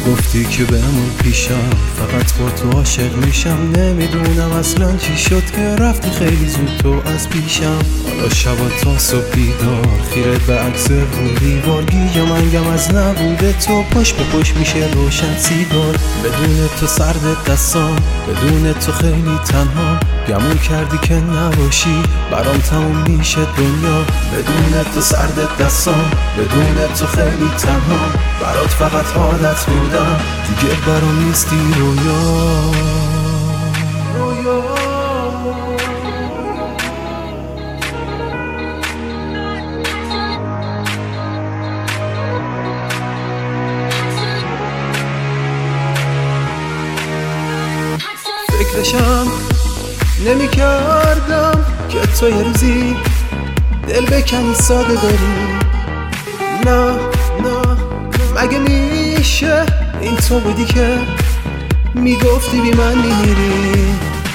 گفتی که بمون پیشم، فقط با تو عاشق میشم. نمیدونم اصلا چی شد که رفتی خیلی زود تو از پیشم. حالا شبا تا صبح بیدار، خیرت به عکس رو دیوار، گیج منگم از نبوده تو، پشت به پشت میشه روشن سیگار. بدون تو سرد دستام، بدون تو خیلی تنها، گمون کردی که نباشی برام تموم میشه دنیا. بدون تو سرد دستام، بدون تو خیلی تنها، برات فقط عادت بودم، دیگه برام نیستی رویا. فکرشم نمی کردم که تو یه روزی دل بکنی ساده بری. نه مگه میشه این تو بودی که میگفتی بی من میمیری.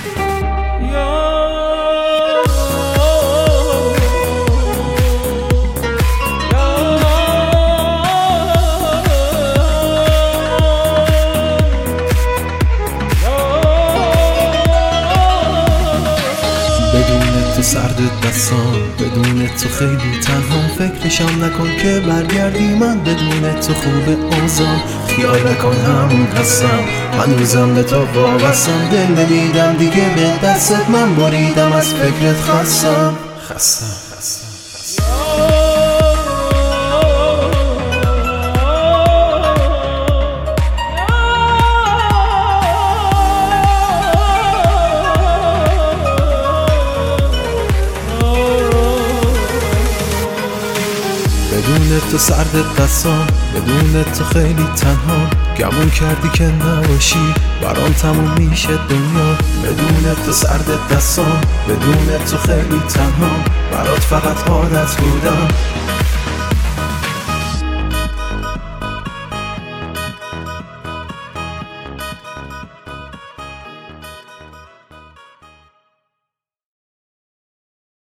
بدون تو سرد دستام، بدون تو خیلی تنها، فکرشم نکن که برگردی، من بدون تو خوب اوضاع. خیال نکن همون هستم، هنوزم به تو وابستم، دل نمیدم دیگه به دستت، من بریدم از فکرت خستم. بدون تو سرد دستام، بدون تو خیلی تنها، گمون کردی که نباشی برام تموم میشه دنیا. بدون تو سرد دستام، بدون تو خیلی تنها، برات فقط عادت بودم،